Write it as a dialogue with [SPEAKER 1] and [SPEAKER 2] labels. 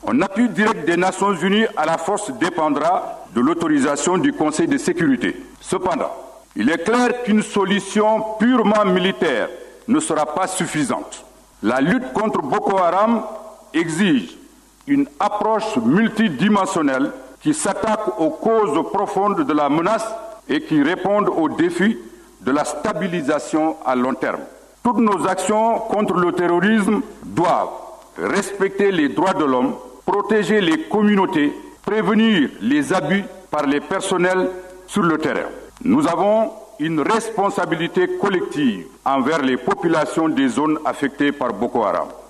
[SPEAKER 1] Un appui direct des Nations Unies à la force dépendra de l'autorisation du Conseil de sécurité. Cependant, il est clair qu'une solution purement militaire ne sera pas suffisante. La lutte contre Boko Haram exige une approche multidimensionnelle qui s'attaque aux causes profondes de la menace et qui répondent aux défis de la stabilisation à long terme. Toutes nos actions contre le terrorisme doivent respecter les droits de l'homme, protéger les communautés, prévenir les abus par les personnels sur le terrain. Nous avons une responsabilité collective envers les populations des zones affectées par Boko Haram.